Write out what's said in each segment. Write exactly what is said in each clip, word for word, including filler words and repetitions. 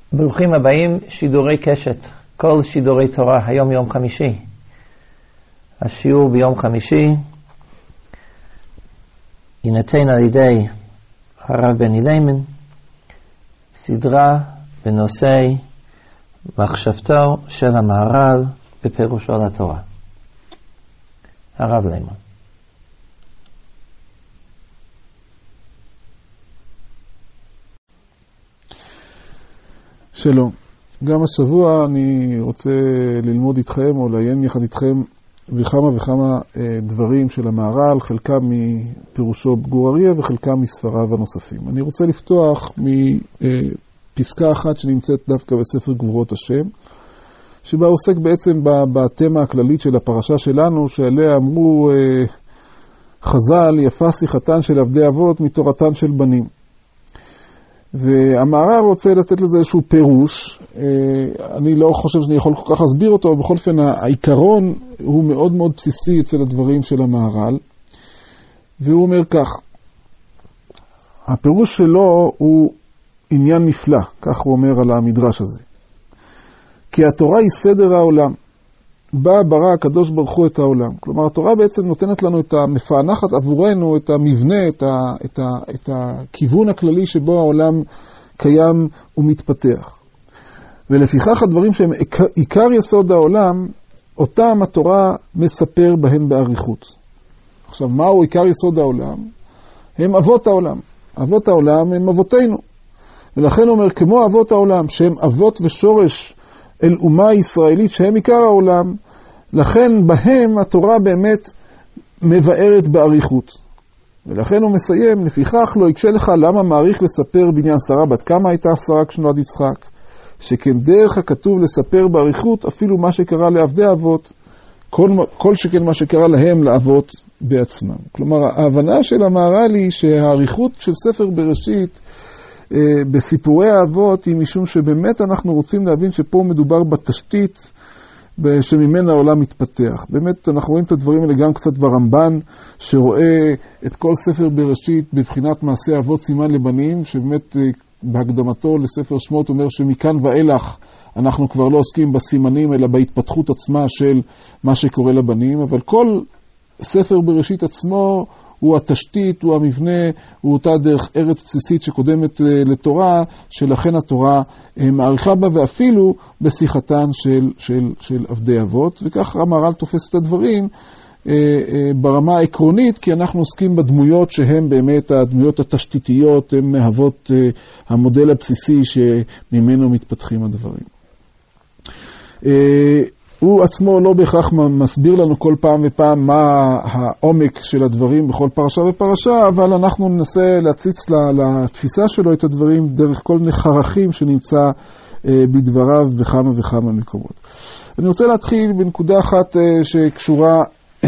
ברוכים הבאים, שידורי קשת, כל שידורי תורה, היום יום חמישי. השיעור ביום חמישי יינתן על ידי הרב בני ליימן, סדרה בנושא מחשבתו של המהר"ל בפירושו לתורה. הרב ליימן. שלום. גם השבוע אני רוצה ללמוד איתכם או לעיין יחד איתכם בכמה וכמה אה, דברים של המהר"ל, חלקם מפירושו בגור אריה וחלקם מספריו הנוספים. אני רוצה לפתוח מפסקה אחת שנמצאת דווקא בספר גבורות השם, שבה עוסק בעצם בתמה הכללית של הפרשה שלנו, שעליה אמרו אה, חז"ל, יפה שיחתן של עבדי אבות מתורתן של בנים. והמהר"ל רוצה לתת לזה איזשהו פירוש, אני לא חושב שאני יכול כל כך להסביר אותו, אבל בכל אופן העיקרון הוא מאוד מאוד בסיסי אצל הדברים של המהר"ל, והוא אומר כך, הפירוש שלו הוא עניין נפלא, כך הוא אומר על המדרש הזה, כי התורה היא סדר העולם, בה ברא הקדוש ברוך הוא את העולם. כלומר, התורה בעצם נותנת לנו את המפענחת עבורנו, את המבנה, את, ה, את, ה, את הכיוון הכללי שבו העולם קיים ומתפתח. ולפיכך הדברים שהם עיקר יסוד העולם, אותם התורה מספר בהם באריכות. עכשיו, מהו עיקר יסוד העולם? הם אבות העולם. אבות העולם הם אבותינו. ולכן הוא אומר, כמו אבות העולם, שהם אבות ושורש אל אומה ישראלית שהם עיקר העולם, לכן בהם התורה באמת מבארת באריכות. ולכן הוא מסיים, לפיכך לא יקשה לך למה מעריך לספר בעניין שרה, בת כמה הייתה שרה כשנולד יצחק, שכן דרך הכתוב לספר באריכות אפילו מה שקרה לעבדי אבות, כל, כל שכן מה שקרה להם לאבות בעצמם. כלומר, ההבנה של המהר"ל היא שהאריכות של ספר בראשית בסיפורי האבות היא משום שבאמת אנחנו רוצים להבין שפה מדובר בתשתית שממנה העולם מתפתח. באמת אנחנו רואים את הדברים האלה גם קצת ברמב"ן, שרואה את כל ספר בראשית בבחינת מעשה אבות סימן לבנים, שבאמת בהקדמתו לספר שמות אומר שמכאן ואילך אנחנו כבר לא עוסקים בסימנים אלא בהתפתחות עצמה של מה שקורה לבנים, אבל כל ספר בראשית עצמו הוא התשתית, הוא המבנה, הוא אותה דרך ארץ בסיסית שקודמת לתורה, שלכן התורה מעריכה בה, ואפילו בשיחתן של, של, של עבדי אבות. וכך המהר"ל תופס את הדברים ברמה העקרונית, כי אנחנו עוסקים בדמויות שהן באמת הדמויות התשתיתיות, הן מהוות המודל הבסיסי שממנו מתפתחים הדברים. הוא עצמו לא בהכרח מסביר לנו כל פעם ופעם מה העומק של הדברים בכל פרשה ופרשה, אבל אנחנו ננסה להציץ לתפיסה שלו את הדברים דרך כל מיני חרכים שנמצא בדבריו בכמה וכמה מקומות. אני רוצה להתחיל בנקודה אחת שקשורה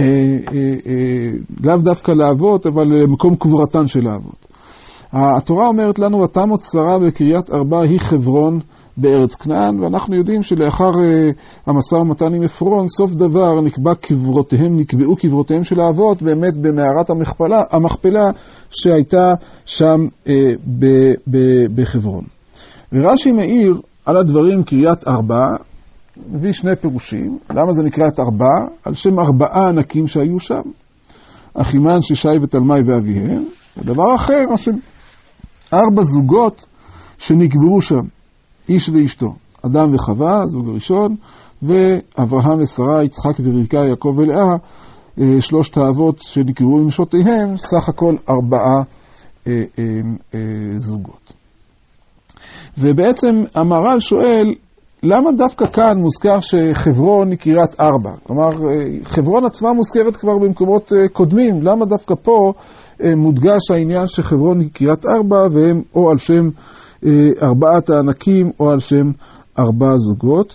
לאו דווקא לאבות, אבל למקום קבורתן של האבות. התורה אומרת לנו, ותמות שרה בקריית ארבע היא חברון בארץ כנען, ואנחנו יודעים שלאחר uh, המשא ומתן עם עפרון, סוף דבר נקבע קברותיהם, נקבעו קברותיהם של האבות, באמת במערת המכפלה, המכפלה שהייתה שם uh, ב- ב- בחברון. ורש"י מאיר על הדברים קריית ארבע, מביא שני פירושים. למה זה נקרא את ארבע? על שם ארבעה ענקים שהיו שם, אחימן, ששי ותלמי ואביהם. ודבר אחר, על שם ארבע זוגות שנקברו שם, איש ואשתו, אדם וחווה, זוג הראשון, ואברהם ושרה, יצחק ורבקה, יעקב ולאה, שלושת האבות שנקראו עם נשותיהם, סך הכל ארבעה אה, אה, אה, זוגות. ובעצם המהר"ל שואל, למה דווקא כאן מוזכר שחברון היא קריית ארבע? כלומר, חברון עצמה מוזכרת כבר במקומות קודמים, למה דווקא פה מודגש העניין שחברון היא קריית ארבע, והם או על שם ארבעת הענקים או על שם ארבע זוגות,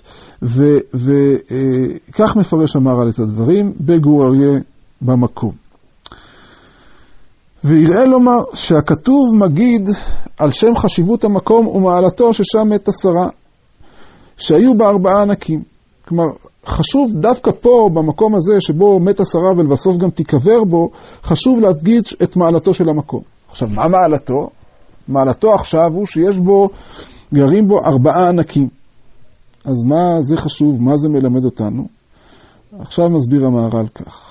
וכך מפרש המהר"ל את הדברים בגור אריה במקום. ויראה לומר שהכתוב מגיד על שם חשיבות המקום ומעלתו ששם מתה שרה, שהיו בה ארבעה ענקים. כלומר, חשוב דווקא פה במקום הזה שבו מתה שרה ולבסוף גם תיקבר בו, חשוב להדגיש את מעלתו של המקום. עכשיו, מה מעלתו? מעלתו עכשיו הוא שיש בו גרים בו ארבעה ענקים. אז מה זה חשוב? מה זה מלמד אותנו? עכשיו מסביר המהר"ל כך,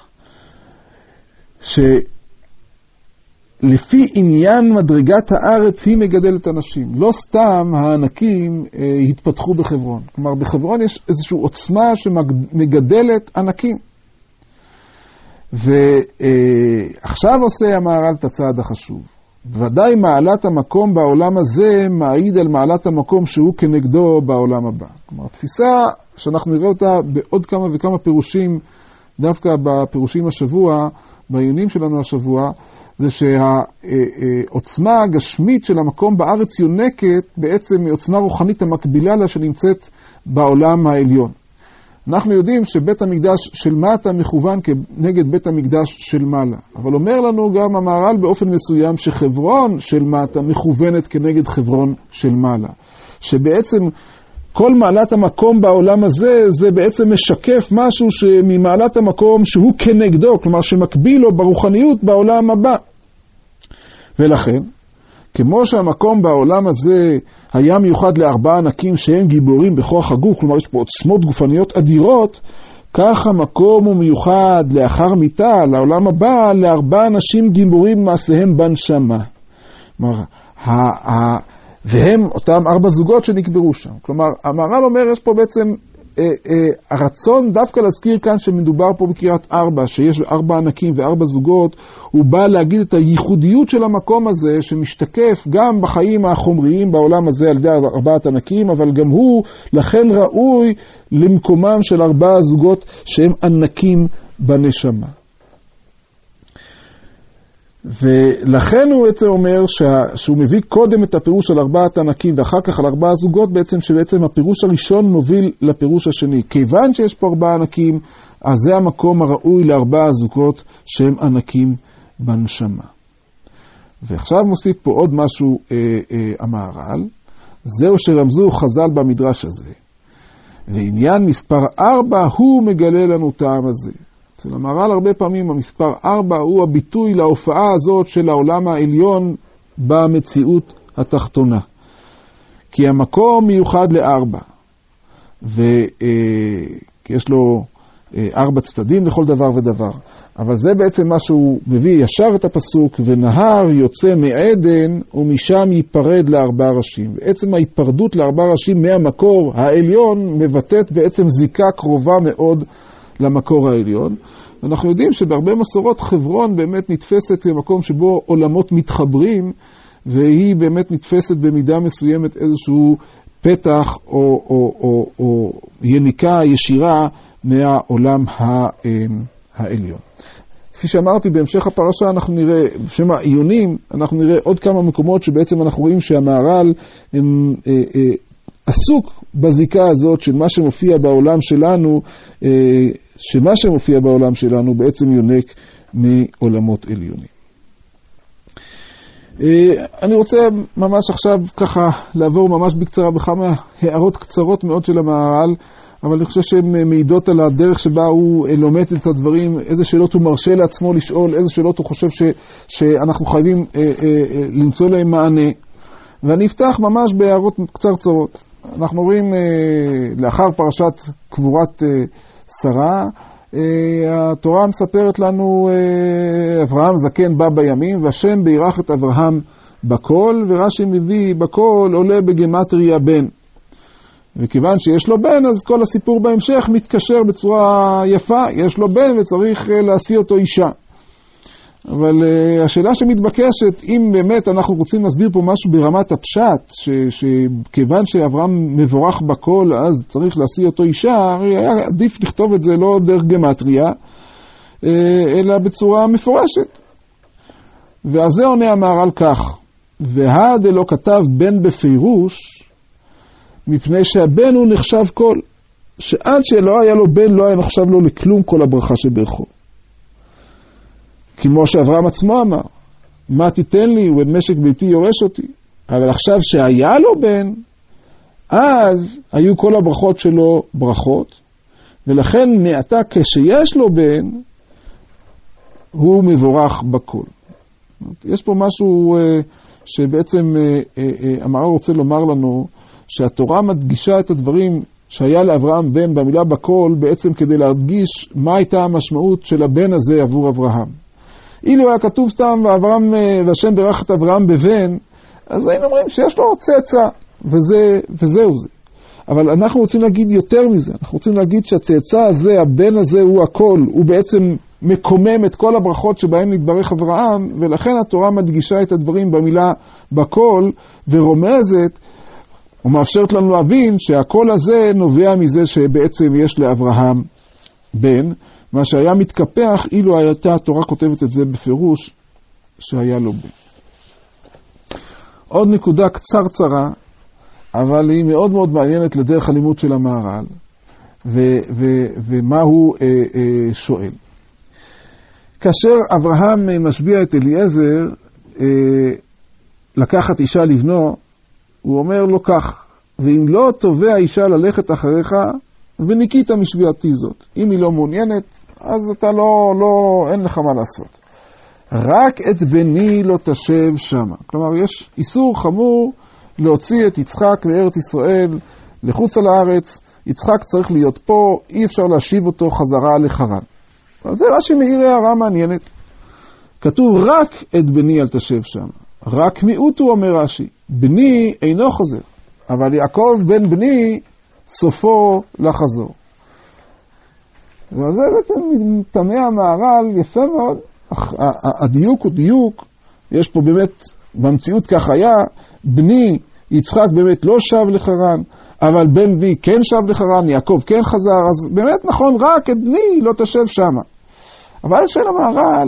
שלפי עניין מדרגת הארץ היא מגדלת אנשים. לא סתם הענקים אה, התפתחו בחברון. כלומר, בחברון יש איזושהי עוצמה שמגדלת ענקים. ועכשיו עושה המהר"ל את הצעד החשוב. ודאי מעלת המקום בעולם הזה מעיד על מעלת המקום שהוא כנגדו בעולם הבא. כלומר, תפיסה שאנחנו נראה אותה בעוד כמה וכמה פירושים, דווקא בפירושים השבוע, בעיונים שלנו השבוע, זה שהעוצמה הגשמית של המקום בארץ יונקת בעצם מעוצמה רוחנית המקבילה לה שנמצאת בעולם העליון. אנחנו יודעים שבית המקדש של מטה מכוון כנגד בית המקדש של מעלה. אבל אומר לנו גם המהר"ל באופן מסוים שחברון של מטה מכוונת כנגד חברון של מעלה. שבעצם כל מעלת המקום בעולם הזה, זה בעצם משקף משהו ממעלת המקום שהוא כנגדו, כלומר שמקביל לו ברוחניות בעולם הבא. ולכן, כמו שהמקום בעולם הזה היה מיוחד לארבעה ענקים שהם גיבורים בכוח הגוף, כלומר יש פה עוצמות גופניות אדירות, כך המקום הוא מיוחד לאחר מיתה, לעולם הבא, לארבעה אנשים גיבורים מעשיהם בנשמה. כלומר, ה- ה- והם אותם ארבע זוגות שנקברו שם. כלומר, המהר"ל אומר, יש פה בעצם אה, אה, הרצון דווקא להזכיר כאן שמדובר פה בקריאת ארבע, שיש ארבע ענקים וארבע זוגות, הוא בא להגיד את הייחודיות של המקום הזה, שמשתקף גם בחיים החומריים בעולם הזה על ידי ארבעת ענקים, אבל גם הוא לכן ראוי למקומם של ארבעה זוגות שהם ענקים בנשמה. ולכן הוא בעצם אומר שה, שהוא מביא קודם את הפירוש על ארבעת ענקים ואחר כך על ארבעה זוגות, בעצם שבעצם הפירוש הראשון מוביל לפירוש השני. כיוון שיש פה ארבעה ענקים, אז זה המקום הראוי לארבעה זוגות שהם ענקים בנשמה. ועכשיו מוסיף פה עוד משהו אה, אה, המהר"ל, זהו שרמזו חז"ל במדרש הזה. ועניין מספר ארבע הוא מגלה לנו טעם הזה. אצל המהר"ל הרבה פעמים המספר ארבע הוא הביטוי להופעה הזאת של העולם העליון במציאות התחתונה. כי המקום מיוחד לארבע, ויש לו ארבע צדדים לכל דבר ודבר. אבל זה בעצם מה שהוא מביא ישר את הפסוק, ונהר יוצא מעדן ומשם ייפרד לארבע ראשים. בעצם ההיפרדות לארבע ראשים מהמקור העליון מבטאת בעצם זיקה קרובה מאוד למקור העליון. אנחנו יודעים שבהרבה מסורות חברון באמת נתפסת כמקום שבו עולמות מתחברים, והיא באמת נתפסת במידה מסוימת איזשהו פתח או, או, או, או יניקה ישירה מהעולם העליון. כפי שאמרתי, בהמשך הפרשה אנחנו נראה, בשם העיונים, אנחנו נראה עוד כמה מקומות שבעצם אנחנו רואים שהמהר"ל הם, אה, אה, עסוק בזיקה הזאת של מה שמופיע בעולם שלנו, אה, שמה שמופיע בעולם שלנו בעצם יונק מעולמות עליונים. אה, אני רוצה ממש עכשיו ככה לעבור ממש בקצרה בכמה הערות קצרות מאוד של המהר"ל, אבל אני חושב שהן מעידות על הדרך שבה הוא לומד את הדברים, איזה שאלות הוא מרשה לעצמו לשאול, איזה שאלות הוא חושב ש, שאנחנו חייבים אה, אה, למצוא להם מענה. ואני אפתח ממש בהערות קצרצרות. אנחנו רואים אה, לאחר פרשת קבורת אה, שרה, אה, התורה מספרת לנו אה, אברהם זקן בא בימים, והשם בירך את אברהם בכל, ורש"י מביא בכל עולה בגמטריה בן. וכיוון שיש לו בן, אז כל הסיפור בהמשך מתקשר בצורה יפה. יש לו בן וצריך להשיא אותו אישה. אבל uh, השאלה שמתבקשת, אם באמת אנחנו רוצים להסביר פה משהו ברמת הפשט, ש, שכיוון שאברהם מבורך בכל, אז צריך להשיא אותו אישה, היה עדיף לכתוב את זה לא דרך גמטריה, uh, אלא בצורה מפורשת. ועל זה עונה המהר"ל כך, והד אלו כתב בן בפירוש, מפני שהבן הוא נחשב כל, שעד שלא היה לו בן לא היה נחשב לו לכלום כל הברכה שברכו. כמו שאברהם עצמו אמר, מה תיתן לי ובמשק ביתי יורש אותי. אבל עכשיו שהיה לו בן, אז היו כל הברכות שלו ברכות, ולכן מעתה כשיש לו בן, הוא מבורך בכל. יש פה משהו שבעצם המהר"ל רוצה לומר לנו, שהתורה מדגישה את הדברים שהיה לאברהם בן במילה בכל, בעצם כדי להדגיש מה הייתה המשמעות של הבן הזה עבור אברהם. אילו היה כתוב סתם, ואברהם, והשם ברך את אברהם בבן, אז היינו אומרים שיש לו צאצא, וזה, וזהו זה. אבל אנחנו רוצים להגיד יותר מזה, אנחנו רוצים להגיד שהצאצא הזה, הבן הזה הוא הכל, הוא בעצם מקומם את כל הברכות שבהן נתברך אברהם, ולכן התורה מדגישה את הדברים במילה בכל, ורומזת, ומאפשרת לנו להבין שהכל הזה נובע מזה שבעצם יש לאברהם בן, מה שהיה מתקפח אילו הייתה התורה כותבת את זה בפירוש שהיה לו בן. עוד נקודה קצרצרה, אבל היא מאוד מאוד מעניינת לדרך הלימוד של המהר"ל, ו- ו- ומה הוא אה, אה, שואל. כאשר אברהם משביע את אליעזר אה, לקחת אישה לבנו, הוא אומר לו כך, ואם לא תובע אישה ללכת אחריך, וניקית משביעתי זאת. אם היא לא מעוניינת, אז אתה לא, לא, אין לך מה לעשות. רק את בני לא תשב שמה. כלומר, יש איסור חמור להוציא את יצחק מארץ ישראל לחוץ על הארץ. יצחק צריך להיות פה, אי אפשר להשיב אותו חזרה לחרן. אבל זה רש"י מעיר הערה מעניינת. כתוב רק את בני אל תשב שמה. רק מיעוט הוא אומר רש"י. בני אינו חוזר, אבל יעקב בן בני סופו לחזור. וזה בעצם תמה המהר"ל יפה מאוד. הדיוק הוא דיוק, יש פה באמת, במציאות כך היה, בני יצחק באמת לא שב לחרן, אבל בן בני כן שב לחרן, יעקב כן חזר, אז באמת נכון, רק את בני לא תשב שמה. אבל של המהר"ל,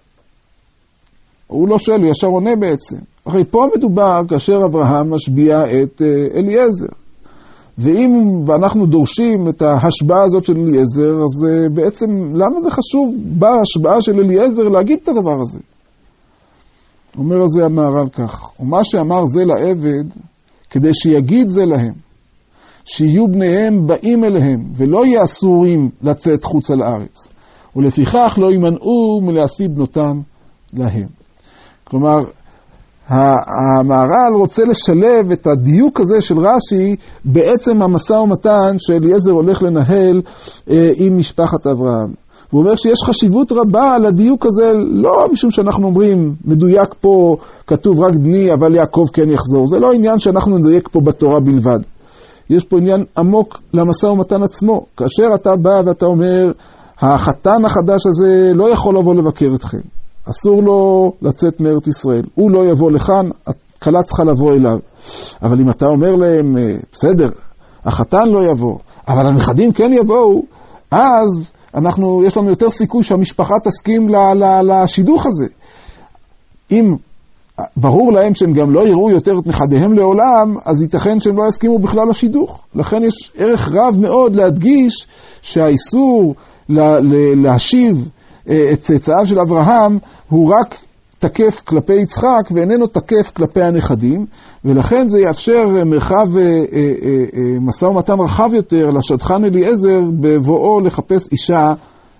הוא לא שואל, הוא ישר עונה בעצם. אחרי פה מדובר כאשר אברהם משביע את אליעזר. ואם אנחנו דורשים את ההשבעה הזאת של אליעזר, אז בעצם למה זה חשוב בהשבעה של אליעזר להגיד את הדבר הזה? אומר על זה המהר"ל כך, ומה שאמר זה לעבד, כדי שיגיד זה להם, שיהיו בניהם באים אליהם, ולא יהיו אסורים לצאת חוץ על הארץ, ולפיכך לא יימנעו מלהשיא בנותם להם. כלומר, המהר"ל רוצה לשלב את הדיוק הזה של רש"י בעצם המשא ומתן שאליעזר הולך לנהל אה, עם משפחת אברהם. הוא אומר שיש חשיבות רבה לדיוק הזה, לא משום שאנחנו אומרים מדויק פה כתוב רק בני אבל יעקב כן יחזור. זה לא עניין שאנחנו נדייק פה בתורה בלבד. יש פה עניין עמוק למשא ומתן עצמו. כאשר אתה בא ואתה אומר החתן החדש הזה לא יכול לבוא לבקר אתכם. אסור לו לצאת מארץ ישראל. הוא לא יבוא לכאן, הכלה צריכה לבוא אליו. אבל אם אתה אומר להם, בסדר, החתן לא יבוא, אבל הנכדים כן יבואו, אז אנחנו, יש לנו יותר סיכוי שהמשפחה תסכים ל, ל, לשידוך הזה. אם ברור להם שהם גם לא יראו יותר את נכדיהם לעולם, אז ייתכן שהם לא יסכימו בכלל לשידוך. לכן יש ערך רב מאוד להדגיש שהאיסור לה, להשיב את צאצאיו של אברהם הוא רק תקף כלפי יצחק ואיננו תקף כלפי הנכדים, ולכן זה יאפשר מרחב משא ומתן רחב יותר לשדכן אליעזר בבואו לחפש אישה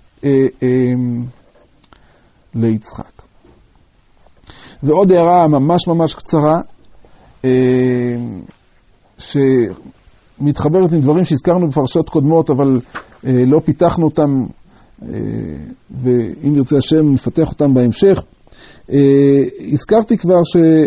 ליצחק. ועוד הערה ממש ממש קצרה שמתחברת עם דברים שהזכרנו בפרשות קודמות אבל לא פיתחנו אותם, ואם ירצה השם נפתח אותם בהמשך. הזכרתי כבר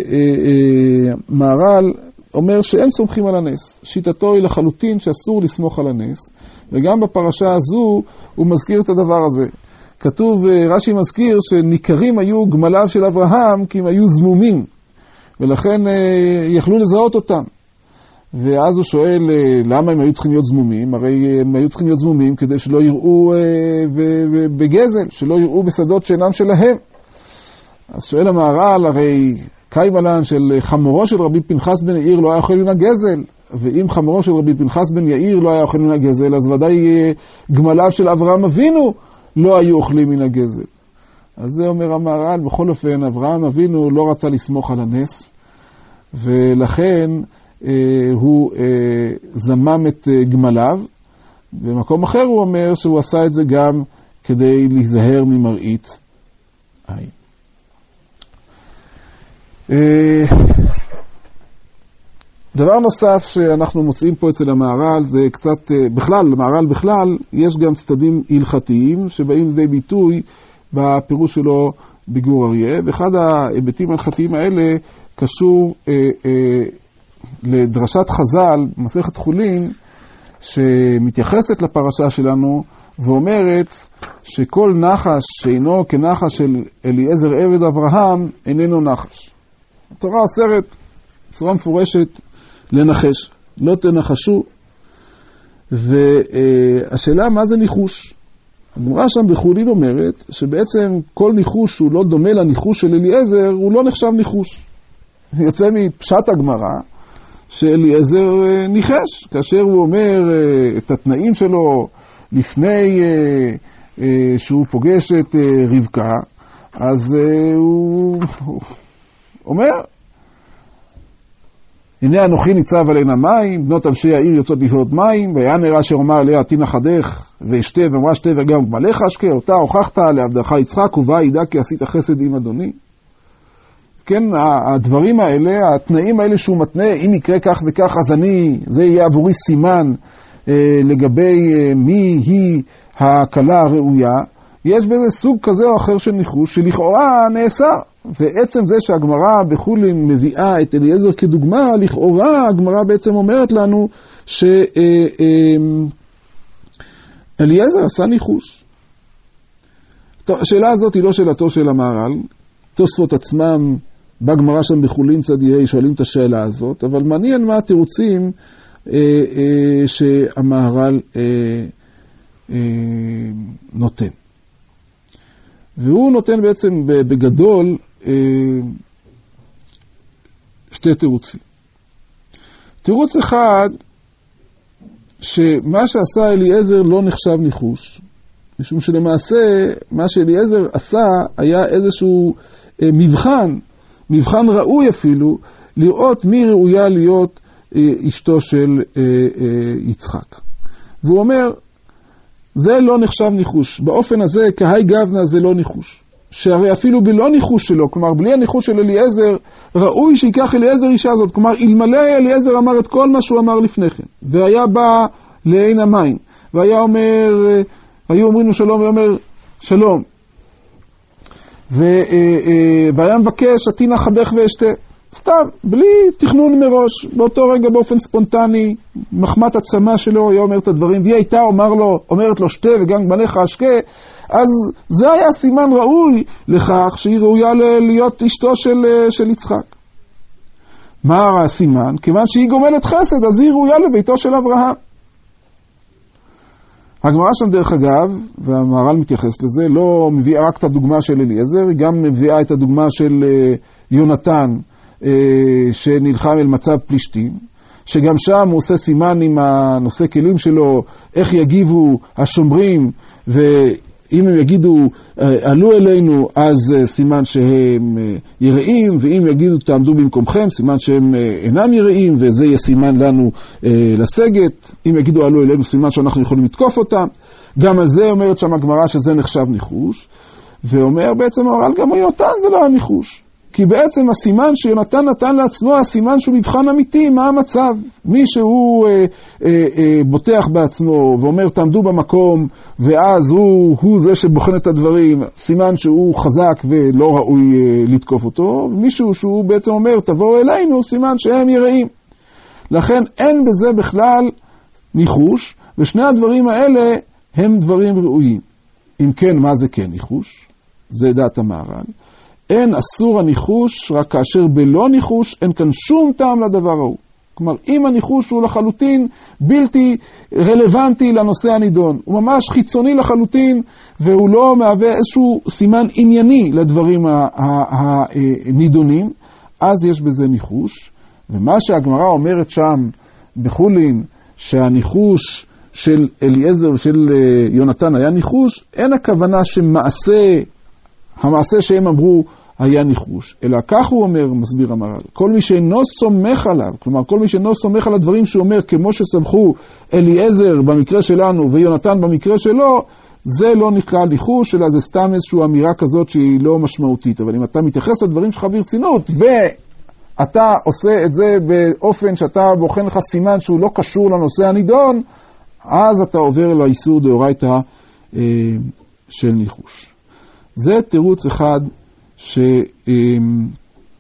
שמהר"ל אומר שאין סומכים על הנס. שיטתו היא לחלוטין שאסור לסמוך על הנס, וגם בפרשה הזו הוא מזכיר את הדבר הזה. כתוב, רש"י מזכיר שניכרים היו גמליו של אברהם כי הם היו זמומים, ולכן יכלו לזהות אותם. ואז הוא שואל למה הם היו צריכים להיות זמומים. הרי הם היו צריכים להיות זמומים כדי שלא יראו בגזל, שלא יראו בשדות שאינם שלהם. אז שואל המהר"ל, הרי קיימלן של חמורו של רבי פנחס בן יאיר לא היה אוכל מן הגזל, ואם חמורו של רבי פנחס בן יאיר לא היה אוכל מן הגזל, אז ודאי גמליו של אברהם אבינו לא היו אוכלים מן הגזל. אז זה אומר המהר"ל, בכל אופן אברהם אבינו לא רצה לסמוך על הנס, ולכן הוא זמם את גמליו. במקום אחר הוא אומר שהוא עשה את זה גם כדי להיזהר ממראית עין. דבר נוסף שאנחנו מוצאים פה אצל המהר"ל, זה קצת, בכלל, למהר"ל בכלל, יש גם צדדים הלכתיים שבאים לידי ביטוי בפירוש שלו בגור אריה, ואחד ההיבטים ההלכתיים האלה קשור אה, אה, לדרשת חז"ל, מסכת חולין, שמתייחסת לפרשה שלנו, ואומרת שכל נחש שאינו כנחש של אליעזר עבד אברהם, איננו נחש. התורה אוסרת בצורה מפורשת לנחש, לא תנחשו, והשאלה מה זה ניחוש? הגמרא שם בחולין אומרת שבעצם כל ניחוש שהוא לא דומה לניחוש של אליעזר, הוא לא נחשב ניחוש. יוצא מפשט הגמרא שאליעזר ניחש, כאשר הוא אומר את התנאים שלו לפני שהוא פוגש את רבקה, אז הוא אומר, הנה אנוכי ניצב על עין המים, בנות אנשי העיר יוצאות לשתות מים, ויען אשר אמר עליה תי נחדך ואשתה, ואמרה שתה וגם גמליך אשקה, אותה הוכחת לעבדך יצחק, ובא ידע כי עשית חסד עם אדוני. כן, הדברים האלה, התנאים האלה שהוא מתנה, אם יקרה כך וכך, אז אני, זה יהיה עבורי סימן אה, לגבי אה, מי היא הכלה הראויה. יש בזה סוג כזה או אחר של ניחוש, שלכאורה נאסר. ועצם זה שהגמרא בחולין מביאה את אליעזר כדוגמה, לכאורה הגמרא בעצם אומרת לנו שאליעזר עשה ניחוש. השאלה הזאת היא לא שאלתו של המהר"ל, תוספות עצמם בגמרא שם בחולין צדיעי שואלים את השאלה הזאת, אבל מעניין מה התירוצים אה, אה, שהמהר"ל אה, אה, נותן. והוא נותן בעצם בגדול אה, שתי תירוצים. תירוץ אחד, שמה שעשה אליעזר לא נחשב ניחוש, משום שלמעשה מה שאליעזר עשה היה איזשהו אה, מבחן, מבחן ראוי אפילו, לראות מי ראויה להיות אה, אשתו של אה, אה, יצחק. והוא אומר, זה לא נחשב ניחוש. באופן הזה, כהי גבנה זה לא ניחוש. שהרי אפילו בלא ניחוש שלו, כלומר בלי הניחוש של אליעזר, ראוי שיקח אליעזר אישה הזאת. כלומר, אלמלא אליעזר אמר את כל מה שהוא אמר לפני כן, והיה בא לעין המים, והיה אומר, היו אומרים לו שלום, ואומר שלום, והיה מבקש, עתי נחדך ואשתה. סתם, בלי תכנון מראש, באותו רגע באופן ספונטני, מחמת עצמה שלו, היה אומר את הדברים, והיא הייתה אומר לו, אומרת לו שתה וגם גמליך אשקה, אז זה היה סימן ראוי לכך שהיא ראויה להיות אשתו של, של יצחק. מה הסימן? כיוון שהיא גומלת חסד, אז היא ראויה לביתו של אברהם. הגמרא שם דרך אגב, והמהר"ל מתייחס לזה, לא מביאה רק את הדוגמה של אליעזר, היא גם מביאה את הדוגמה של יונתן, שנלחם אל מצב פלישתים, שגם שם הוא עושה סימן עם הנושא כלים שלו, איך יגיבו השומרים, ואם הם יגידו עלו אלינו, אז סימן שהם יראים, ואם יגידו תעמדו במקומכם, סימן שהם אינם יראים, וזה יהיה סימן לנו לסגת. אם יגידו עלו אלינו, סימן שאנחנו יכולים לתקוף אותם. גם על זה אומרת שם הגמרא שזה נחשב ניחוש, ואומר בעצם המהר"ל גם יונתן זה לא הניחוש. כי בעצם הסימן שיונתן נתן לעצמו, הסימן שהוא מבחן אמיתי, מה המצב? מי שהוא אה, אה, אה, בוטח בעצמו ואומר תעמדו במקום, ואז הוא, הוא זה שבוחן את הדברים, סימן שהוא חזק ולא ראוי אה, לתקוף אותו, ומישהו שהוא בעצם אומר תבואו אלינו, סימן שהם יראים. לכן אין בזה בכלל ניחוש, ושני הדברים האלה הם דברים ראויים. אם כן, מה זה כן ניחוש? זה דעת המהר"ל. אין אסור הניחוש, רק כאשר בלא ניחוש אין כאן שום טעם לדבר ההוא. כלומר, אם הניחוש הוא לחלוטין בלתי רלוונטי לנושא הנידון, הוא ממש חיצוני לחלוטין, והוא לא מהווה איזשהו סימן ענייני לדברים הנידונים, אז יש בזה ניחוש. ומה שהגמרא אומרת שם בחולין, שהניחוש של אליעזר ושל יונתן היה ניחוש, אין הכוונה שמעשה, המעשה שהם אמרו היה ניחוש, אלא כך הוא אומר, מסביר המהר"ל, כל מי שאינו סומך עליו, כלומר כל מי שאינו סומך על הדברים שהוא אומר, כמו שסמכו אליעזר במקרה שלנו ויונתן במקרה שלו, זה לא נקרא ניחוש, אלא זה סתם איזושהי אמירה כזאת שהיא לא משמעותית. אבל אם אתה מתייחס לדברים שלך ברצינות, אתה עושה את זה באופן שאתה בוחן לך סימן שהוא לא קשור לנושא הנידון, אז אתה עובר לאיסור דאורייתא אה, של ניחוש. זה תירוץ אחד שאומר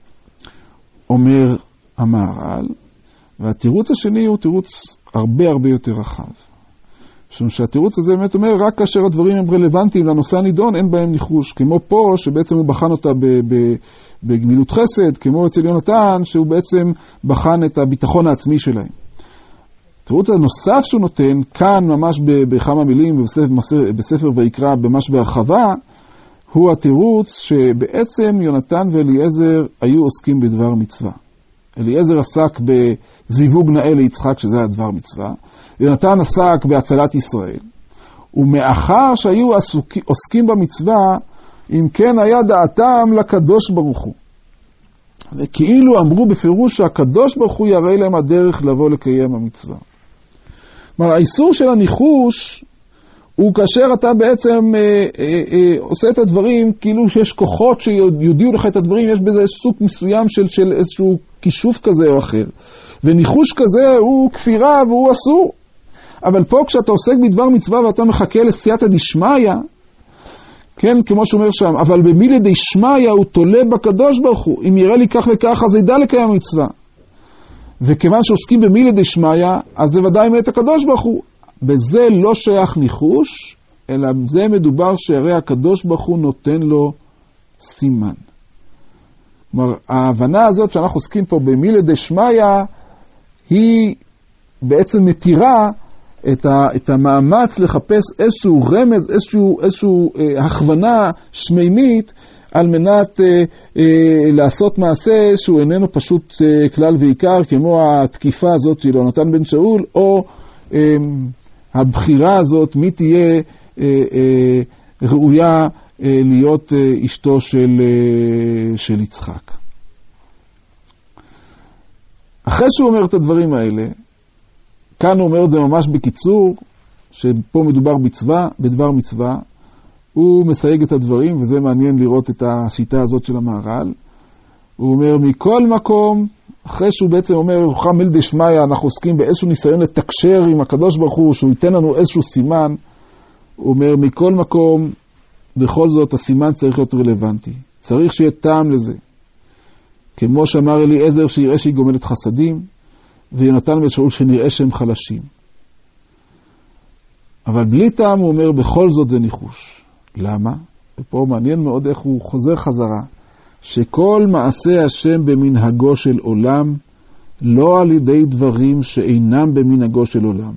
המהר"ל, והתירוץ השני הוא תירוץ הרבה הרבה יותר רחב. משום שהתירוץ הזה באמת אומר, רק כאשר הדברים הם רלוונטיים לנושא הנידון, אין בהם ניחוש. כמו פה, שבעצם הוא בחן אותה בגמילות חסד, כמו אצל יונתן, שהוא בעצם בחן את הביטחון העצמי שלהם. התירוץ הנוסף שהוא נותן, כאן ממש בכמה מילים, בספר, בספר ויקרא, ממש בהרחבה, הוא התירוץ שבעצם יונתן ואליעזר היו עוסקים בדבר מצווה. אליעזר עסק בזיווג נאה ליצחק, שזה היה דבר מצווה. יונתן עסק בהצלת ישראל. ומאחר שהיו עסוק, עוסקים במצווה, אם כן היה דעתם לקדוש ברוך הוא. וכאילו אמרו בפירוש שהקדוש ברוך הוא יראה להם הדרך לבוא לקיים המצווה. כלומר, האיסור של הניחוש הוא כאשר אתה בעצם אה, אה, אה, עושה את הדברים, כאילו שיש כוחות שיודיעו לך את הדברים, יש בזה סוג מסוים של, של איזשהו כישוף כזה או אחר. וניחוש כזה הוא כפירה והוא אסור. אבל פה כשאתה עוסק בדבר מצווה ואתה מחכה לסייעתא דשמיא, כן, כמו שאומר שם, אבל במילי דשמיא הוא תולה בקדוש ברוך הוא. אם יראה לי כך וכך, אז ידע לקיים מצווה. וכיוון שעוסקים במילי דשמיא, אז זה ודאי מת הקדוש ברוך הוא. בזה לא שייך ניחוש, אלא זה מדובר שהרי הקדוש ברוך הוא נותן לו סימן. כלומר, ההבנה הזאת שאנחנו עוסקים פה במילי דשמיא, היא בעצם מתירה את, ה, את המאמץ לחפש איזשהו רמז, איזשהו, איזשהו אה, הכוונה שמימית, על מנת אה, אה, לעשות מעשה שהוא איננו פשוט אה, כלל ועיקר, כמו התקיפה הזאת של יונתן בן שאול, או אה, הבחירה הזאת, מי תהיה אה, אה, ראויה אה, להיות אה, אשתו של, אה, של יצחק. אחרי שהוא אומר את הדברים האלה, כאן הוא אומר את זה ממש בקיצור, שפה מדובר בצווה, בדבר מצווה, הוא מסייג את הדברים, וזה מעניין לראות את השיטה הזאת של המהר"ל. הוא אומר, מכל מקום, אחרי שהוא בעצם אומר, חמיל דשמיא, אנחנו עוסקים באיזשהו ניסיון לתקשר עם הקדוש ברוך הוא, שהוא ייתן לנו איזשהו סימן, הוא אומר, מכל מקום, בכל זאת, הסימן צריך להיות רלוונטי. צריך שיהיה טעם לזה. כמו שאמר אליעזר, שיראה שהיא גומלת חסדים, ויונתן בן שאול שנראה שהם חלשים. אבל בלי טעם הוא אומר, בכל זאת זה ניחוש. למה? ופה מעניין מאוד איך הוא חוזר חזרה, שכל מעשה השם במנהגו של עולם, לא על ידי דברים שאינם במנהגו של עולם.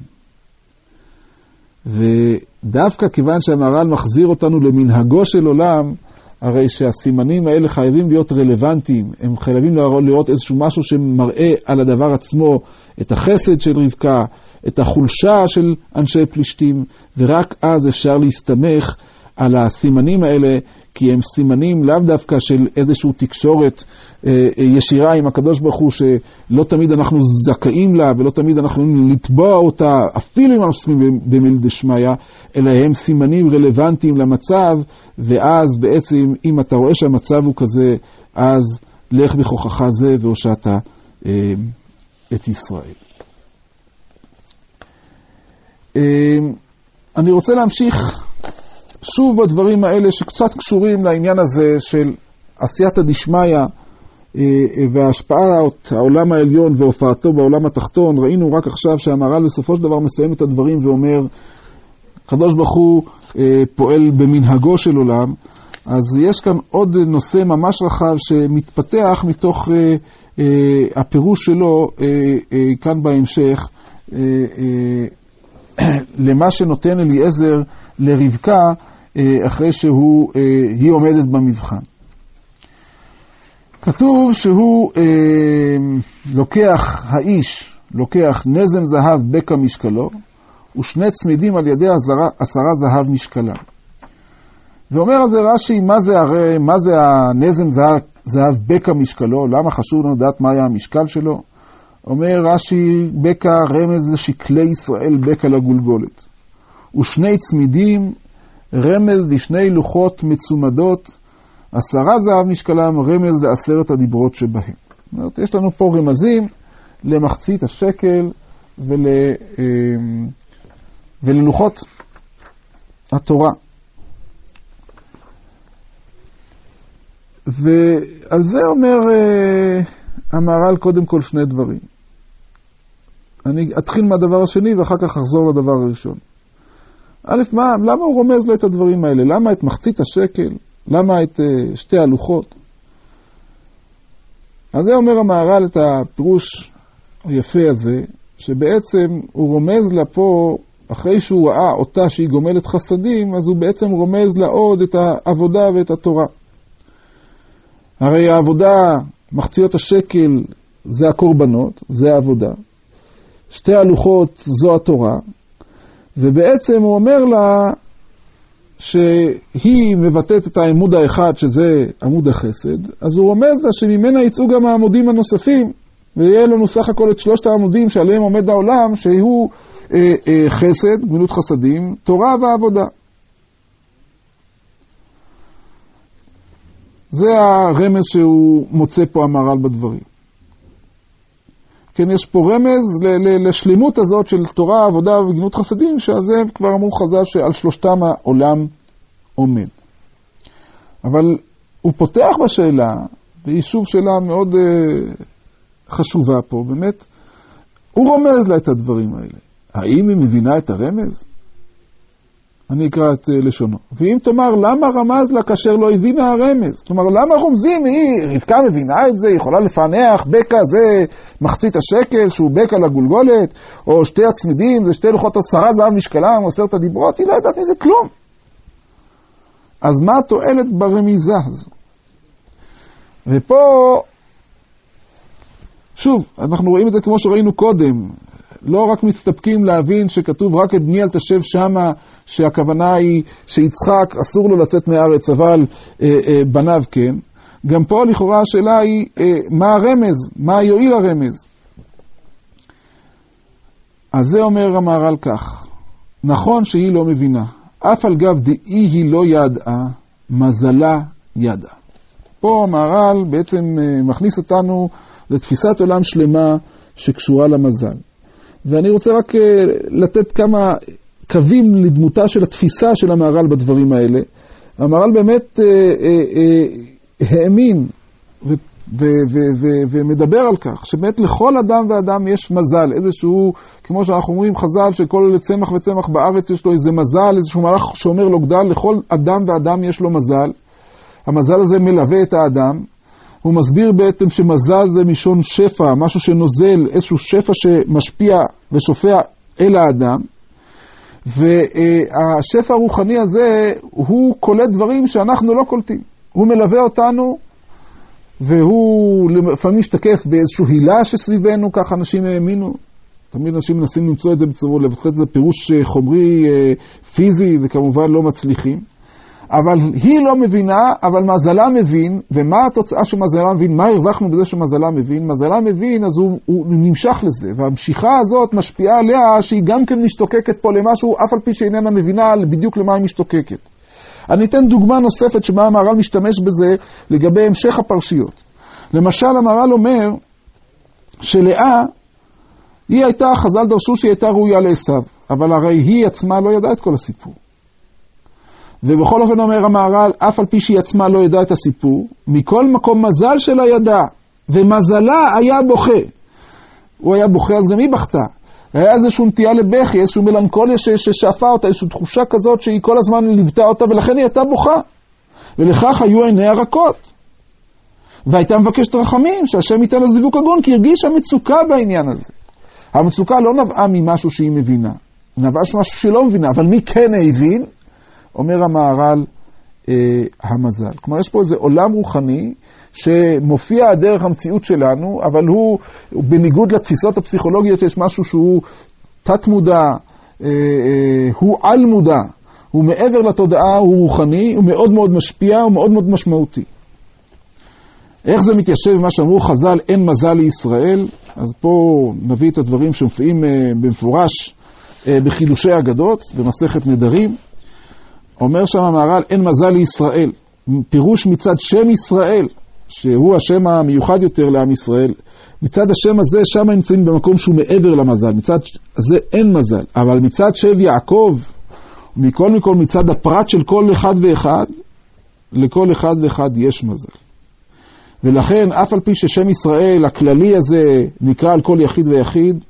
ודווקא כיוון שהמהר"ל מחזיר אותנו למנהגו של עולם, הרי שהסימנים האלה חייבים להיות רלוונטיים, הם חייבים לראות איזשהו משהו שמראה על הדבר עצמו, את החסד של רבקה, את החולשה של אנשי פלישתים, ורק אז אפשר להסתמך על הסימנים האלה, כי הם סימנים לאו דווקא של איזושהי תקשורת אה, ישירה עם הקדוש ברוך הוא, שלא תמיד אנחנו זכאים לה, ולא תמיד אנחנו יכולים לתבוע אותה, אפילו אם אנחנו עוסקים במילי דשמיא, אלא הם סימנים רלוונטיים למצב, ואז בעצם אם אתה רואה שהמצב הוא כזה, אז לך בכוחך זה והושעת אה, את ישראל. אה, אני רוצה להמשיך שוב בדברים האלה שקצת קשורים לעניין הזה של עשייתא דשמיא וההשפעה העולם העליון והופעתו בעולם התחתון. ראינו רק עכשיו שהמהר"ל בסופו של דבר מסיים את הדברים ואומר, הקדוש ברוך הוא פועל במנהגו של עולם. אז יש כאן עוד נושא ממש רחב שמתפתח מתוך הפירוש שלו כאן בהמשך, למה שנותן אליעזר לרבקה אחרי שהוא, היא עומדת במבחן. כתוב שהוא לוקח, האיש לוקח נזם זהב בקע משקלו, ושני צמידים על ידי עשרה, עשרה זהב משקלה. ואומר על זה רש"י, מה זה הרי, מה זה הנזם זהב, זהב בקע משקלו? למה חשוב לנו לדעת מה היה המשקל שלו? אומר רש"י, בקע רמז לשקלי ישראל, בקע לגולגולת. ושני צמידים רמז לשני לוחות מצומדות, עשרה זהב משקלם, רמז לעשרת הדיברות שבהם. זאת אומרת, יש לנו פה רמזים למחצית השקל ול, וללוחות התורה. ועל זה אומר המהר"ל קודם כל שני דברים. אני אתחיל מהדבר השני ואחר כך אחזור לדבר הראשון. א', מה, למה הוא רומז לו את הדברים האלה? למה את מחצית השקל? למה את uh, שתי הלוחות? אז זה אומר המהר"ל את הפירוש היפה הזה, שבעצם הוא רומז לה פה, אחרי שהוא ראה אותה שהיא גומלת חסדים, אז הוא בעצם רומז לה עוד את העבודה ואת התורה. הרי העבודה, מחציות השקל, זה הקורבנות, זה העבודה. שתי הלוחות זו התורה, ובעצם הוא אומר לה שהיא מבטאת את העמוד האחד, שזה עמוד החסד, אז הוא רומז לה שממנה יצאו גם העמודים הנוספים, ויהיה לנו סך הכל את שלושת העמודים שעליהם עומד העולם, שהוא אה, אה, חסד, גמילות חסדים, תורה ועבודה. זה הרמז שהוא מוצא פה המהר"ל בדברים. כן, יש פה רמז ל- ל- לשלימות הזאת של תורה, עבודה וגמילות חסדים, שעל זה כבר אמרו חז"ל שעל שלושתם העולם עומד. אבל הוא פותח בשאלה, והיא שוב שאלה מאוד uh, חשובה פה, באמת, הוא רומז לה את הדברים האלה. האם היא מבינה את הרמז? אני אקרא את uh, לשונו. ואם תאמר, למה רמז לה כאשר לא הבינה הרמז? כלומר, למה רומזים? היא, רבקה מבינה את זה, היא יכולה לפענח, בקע זה מחצית השקל, שהוא בקע לגולגולת, או שתי הצמידים, זה שתי לוחות עשרה זהב משקלם, או עשרת הדיברות, היא לא יודעת מזה כלום. אז מה התועלת ברמיזה הזו? ופה, שוב, אנחנו רואים את זה כמו שראינו קודם, לא רק מסתפקים להבין שכתוב רק את בני אל תשב שמה, שהכוונה היא שיצחק אסור לו לצאת מארץ, אבל אה, אה, בניו כן. גם פה לכאורה השאלה היא, אה, מה הרמז? מה יועיל הרמז? אז זה אומר המהר"ל כך, נכון שהיא לא מבינה, אף על גב דאי היא לא ידעה, מזלה ידעה. פה המהר"ל בעצם אה, מכניס אותנו לתפיסת עולם שלמה שקשורה למזל. ואני רוצה רק uh, לתת כמה קווים לדמותה של התפיסה של המהר"ל בדברים האלה. המהר"ל באמת uh, uh, uh, האמין ו- ו- ו- ו- ומדבר על כך, שבאמת לכל אדם ואדם יש מזל, איזשהו, כמו שאנחנו אומרים חז"ל, שכל צמח וצמח בארץ יש לו איזה מזל, איזשהו מלאך שאומר לו גדל, לכל אדם ואדם יש לו מזל. המזל הזה מלווה את האדם. הוא מסביר בעצם שמזל זה משון שפע, משהו שנוזל, איזשהו שפע שמשפיע ושופע אל האדם. והשפע הרוחני הזה, הוא קולט דברים שאנחנו לא קולטים. הוא מלווה אותנו, והוא לפעמים משתקף באיזשהו הילה שסביבנו, כך אנשים האמינו. תמיד אנשים מנסים למצוא את זה בצורות, לבטח את זה פירוש חומרי, פיזי, וכמובן לא מצליחים. אבל היא לא מבינה, אבל מזלה מבין, ומה התוצאה שמזלה מבין? מה הרווחנו בזה שמזלה מבין? מזלה מבין, אז הוא, הוא נמשך לזה, והמשיכה הזאת משפיעה עליה שהיא גם כן משתוקקת פה למשהו, אף על פי שאיננה מבינה בדיוק למה היא משתוקקת. אני אתן דוגמה נוספת שבה המהר"ל משתמש בזה לגבי המשך הפרשיות. למשל, המהר"ל אומר שלאה, היא הייתה, חז"ל דרשו שהיא הייתה ראויה לעשיו, אבל הרי היא עצמה לא ידעה את כל הסיפור. ובכל אופן אומר המהר"ל, אף על פי שהיא עצמה לא ידעה את הסיפור, מכל מקום מזל שלה ידעה, ומזלה היה בוכה. הוא היה בוכה, אז גם היא בכתה. היה איזושהי נטייה לבכי, איזושהי מלנכוליה ששאפה אותה, איזושהי תחושה כזאת שהיא כל הזמן ליוותה אותה, ולכן היא הייתה בוכה. ולכך היו עיניה רכות. והייתה מבקשת רחמים, שהשם ייתן לה זיווג הגון, כי הרגישה מצוקה בעניין הזה. המצוקה לא נבעה ממשהו שהיא מבינה, נבעה משהו שהיא לא מבינה, אבל מי כן הבין? אומר המהר"ל, אה, המזל. כלומר, יש פה איזה עולם רוחני שמופיע דרך המציאות שלנו, אבל הוא, בניגוד לתפיסות הפסיכולוגיות, יש משהו שהוא תת מודע, אה, אה, הוא על מודע, הוא מעבר לתודעה, הוא רוחני, הוא מאוד מאוד משפיע, הוא מאוד מאוד משמעותי. איך זה מתיישב במה שאמרו חז"ל, אין מזל לישראל? אז פה נביא את הדברים שמופיעים אה, במפורש אה, בחילושי אגדות, במסכת נדרים. אומר שם המהר"ל, אין מזל לישראל. פירוש מצד שם ישראל. שהוא השם המיוחד יותר לעם ישראל, מצד השם הזה, שם הם נמצאים במקום שהוא מעבר למזל, מצד הזה אין מזל, אבל מצד שב יעקב, מכל מכל מצד הפרט של כל אחד ואחד, לכל אחד ואחד יש מזל. ולכן, אף על פי ששם ישראל, הכללי הזה, נקרא על כל יחיד ויחיד,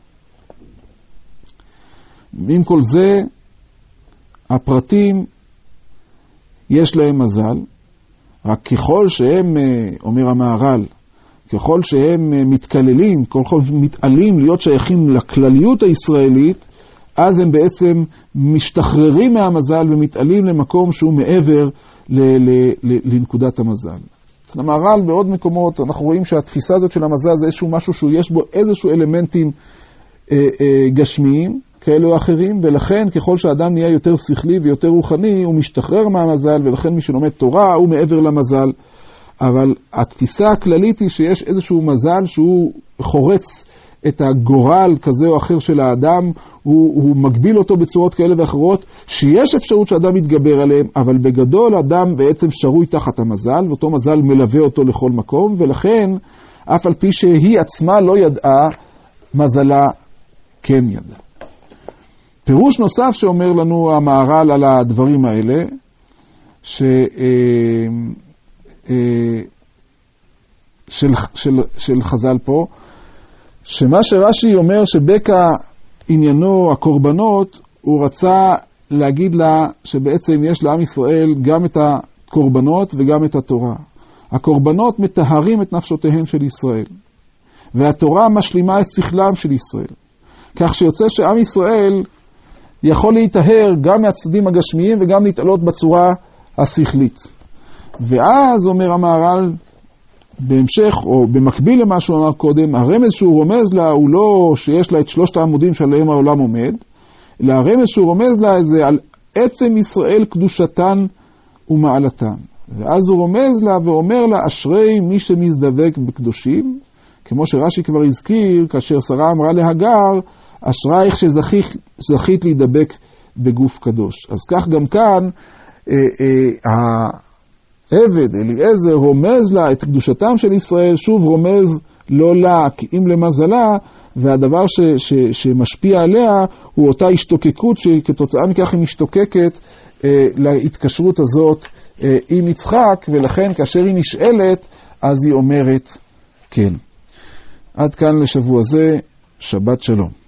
עם כל זה, הפרטים, יש להם מזל, רק ככל שהם, אומר המהר"ל, ככל שהם מתכללים, ככל שהם מתעלים להיות שייכים לכלליות הישראלית, אז הם בעצם משתחררים מהמזל ומתעלים למקום שהוא מעבר ל- ל- ל- לנקודת המזל. אצל המהר"ל בעוד מקומות אנחנו רואים שהתפיסה הזאת של המזל זה איזשהו משהו שיש בו איזשהו אלמנטים אה, אה, גשמיים כאלו או אחרים, ולכן ככל שהאדם נהיה יותר שכלי ויותר רוחני הוא משתחרר מהמזל, ולכן מי שלומד תורה הוא מעבר למזל. אבל התפיסה הכללית היא שיש איזשהו מזל שהוא חורץ את הגורל כזה או אחר של האדם, הוא, הוא מגביל אותו בצורות כאלה ואחרות, שיש אפשרות שאדם יתגבר עליהם, אבל בגדול אדם בעצם שרוי תחת המזל, ואותו מזל מלווה אותו לכל מקום, ולכן אף על פי שהיא עצמה לא ידעה, מזלה כן ידעה. פירוש נוסף שאומר לנו המהר"ל על הדברים האלה, ש... של, של, של חז"ל פה, שמה שרש"י אומר שבקע עניינו הקורבנות, הוא רצה להגיד לה שבעצם יש לעם ישראל גם את הקורבנות וגם את התורה. הקורבנות מטהרים את נפשותיהם של ישראל, והתורה משלימה את שכלם של ישראל. כך שיוצא שעם ישראל יכול להיטהר גם מהצדדים הגשמיים וגם להתעלות בצורה השכלית. ואז אומר המהר"ל, בהמשך או במקביל למה שהוא אמר קודם, הרמז שהוא רומז לה הוא לא שיש לה את שלושת העמודים שעליהם העולם עומד, אלא הרמז שהוא רומז לה זה על עצם ישראל קדושתן ומעלתן. ואז הוא רומז לה ואומר לה, אשרי מי שמזדבק בקדושים, כמו שרש"י כבר הזכיר, כאשר שרה אמרה להגר, אשרייך שזכית, שזכית להידבק בגוף קדוש. אז כך גם כאן, אה, אה, עבד אליעזר רומז לה את קדושתם של ישראל, שוב רומז לא לה כי אם למזלה, והדבר ש, ש, שמשפיע עליה הוא אותה השתוקקות שכתוצאה מכך היא משתוקקת אה, להתקשרות הזאת אה, עם יצחק, ולכן כאשר היא נשאלת אז היא אומרת כן. עד כאן לשבוע זה, שבת שלום.